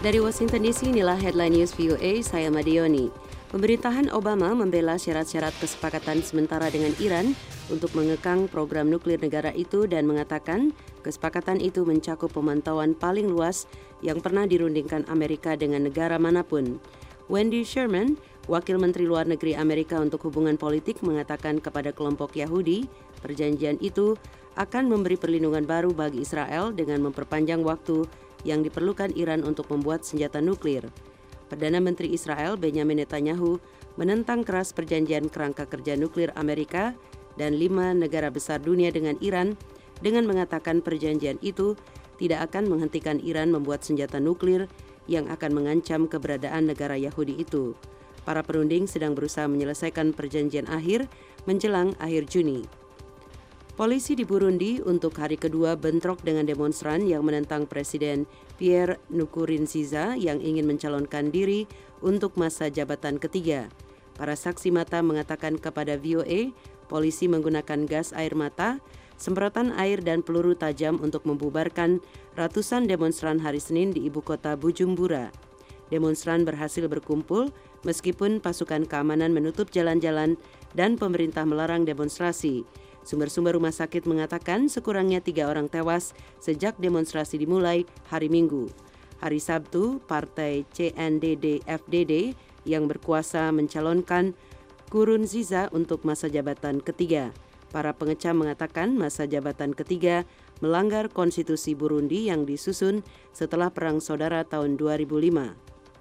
Dari Washington DC, inilah Headline News VOA, saya Madioni. Pemerintahan Obama membela syarat-syarat kesepakatan sementara dengan Iran untuk mengekang program nuklir negara itu dan mengatakan kesepakatan itu mencakup pemantauan paling luas yang pernah dirundingkan Amerika dengan negara manapun. Wendy Sherman, Wakil Menteri Luar Negeri Amerika untuk Hubungan Politik, mengatakan kepada kelompok Yahudi, perjanjian itu akan memberi perlindungan baru bagi Israel dengan memperpanjang waktu yang diperlukan Iran untuk membuat senjata nuklir. Perdana Menteri Israel Benjamin Netanyahu menentang keras perjanjian kerangka kerja nuklir Amerika dan 5 negara besar dunia dengan Iran dengan mengatakan perjanjian itu tidak akan menghentikan Iran membuat senjata nuklir yang akan mengancam keberadaan negara Yahudi itu. Para perunding sedang berusaha menyelesaikan perjanjian akhir menjelang akhir Juni. Polisi di Burundi untuk hari kedua bentrok dengan demonstran yang menentang Presiden Pierre Nkurunziza yang ingin mencalonkan diri untuk masa jabatan ketiga. Para saksi mata mengatakan kepada VOA, polisi menggunakan gas air mata, semprotan air dan peluru tajam untuk membubarkan ratusan demonstran hari Senin di ibu kota Bujumbura. Demonstran berhasil berkumpul meskipun pasukan keamanan menutup jalan-jalan dan pemerintah melarang demonstrasi. Sumber-sumber rumah sakit mengatakan sekurangnya 3 orang tewas sejak demonstrasi dimulai hari Minggu. Hari Sabtu, Partai CNDD-FDD yang berkuasa mencalonkan Nkurunziza untuk masa jabatan ketiga. Para pengecam mengatakan masa jabatan ketiga melanggar konstitusi Burundi yang disusun setelah Perang Saudara tahun 2005.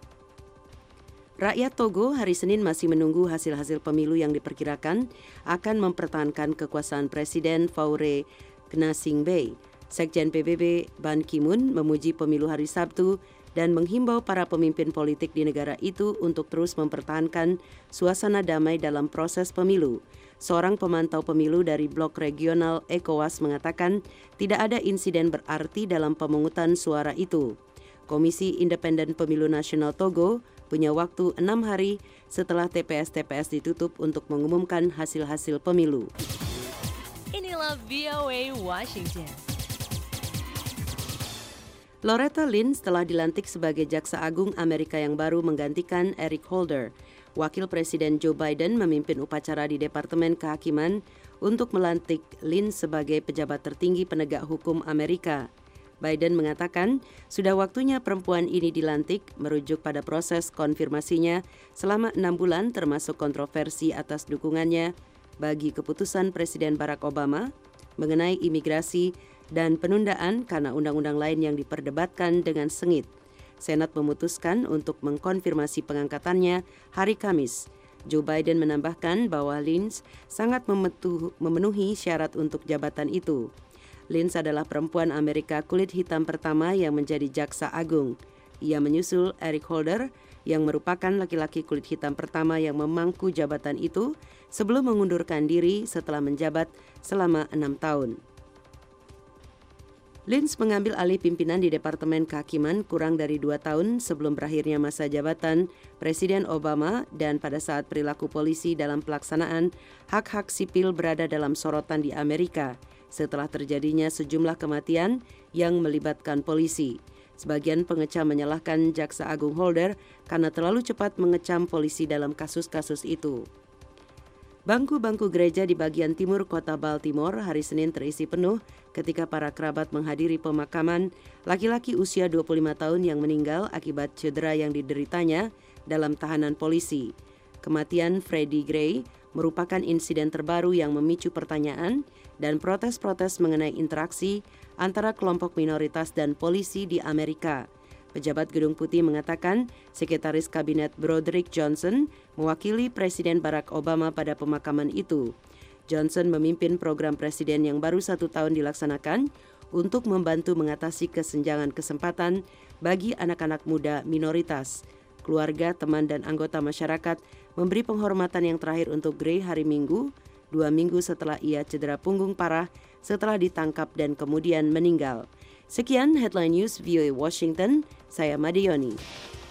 Rakyat Togo hari Senin masih menunggu hasil-hasil pemilu yang diperkirakan akan mempertahankan kekuasaan Presiden Faure Gnassingbé. Sekjen PBB Ban Ki-moon memuji pemilu hari Sabtu dan menghimbau para pemimpin politik di negara itu untuk terus mempertahankan suasana damai dalam proses pemilu. Seorang pemantau pemilu dari blok regional ECOWAS mengatakan tidak ada insiden berarti dalam pemungutan suara itu. Komisi Independen Pemilu Nasional Togo punya waktu 6 hari setelah TPS-TPS ditutup untuk mengumumkan hasil-hasil pemilu. Inilah VOA Washington. Loretta Lynch telah dilantik sebagai Jaksa Agung Amerika yang baru menggantikan Eric Holder. Wakil Presiden Joe Biden memimpin upacara di Departemen Kehakiman untuk melantik Lynch sebagai pejabat tertinggi penegak hukum Amerika. Biden mengatakan sudah waktunya perempuan ini dilantik merujuk pada proses konfirmasinya selama 6 bulan termasuk kontroversi atas dukungannya bagi keputusan Presiden Barack Obama mengenai imigrasi dan penundaan karena undang-undang lain yang diperdebatkan dengan sengit. Senat memutuskan untuk mengkonfirmasi pengangkatannya hari Kamis. Joe Biden menambahkan bahwa Lynch sangat memenuhi syarat untuk jabatan itu. Lynch adalah perempuan Amerika kulit hitam pertama yang menjadi jaksa agung. Ia menyusul Eric Holder yang merupakan laki-laki kulit hitam pertama yang memangku jabatan itu sebelum mengundurkan diri setelah menjabat selama 6 tahun. Lynch mengambil alih pimpinan di Departemen Kehakiman kurang dari 2 tahun sebelum berakhirnya masa jabatan Presiden Obama dan pada saat perilaku polisi dalam pelaksanaan hak-hak sipil berada dalam sorotan di Amerika setelah terjadinya sejumlah kematian yang melibatkan polisi. Sebagian pengecam menyalahkan Jaksa Agung Holder karena terlalu cepat mengecam polisi dalam kasus-kasus itu. Bangku-bangku gereja di bagian timur kota Baltimore hari Senin terisi penuh ketika para kerabat menghadiri pemakaman laki-laki usia 25 tahun yang meninggal akibat cedera yang dideritanya dalam tahanan polisi. Kematian Freddie Gray merupakan insiden terbaru yang memicu pertanyaan dan protes-protes mengenai interaksi antara kelompok minoritas dan polisi di Amerika. Pejabat Gedung Putih mengatakan Sekretaris Kabinet Broderick Johnson mewakili Presiden Barack Obama pada pemakaman itu. Johnson memimpin program presiden yang baru 1 tahun dilaksanakan untuk membantu mengatasi kesenjangan kesempatan bagi anak-anak muda minoritas. Keluarga, teman, dan anggota masyarakat memberi penghormatan yang terakhir untuk Gray hari Minggu, 2 minggu setelah ia cedera punggung parah setelah ditangkap dan kemudian meninggal. Sekian Headline News VOA Washington, saya Madioni.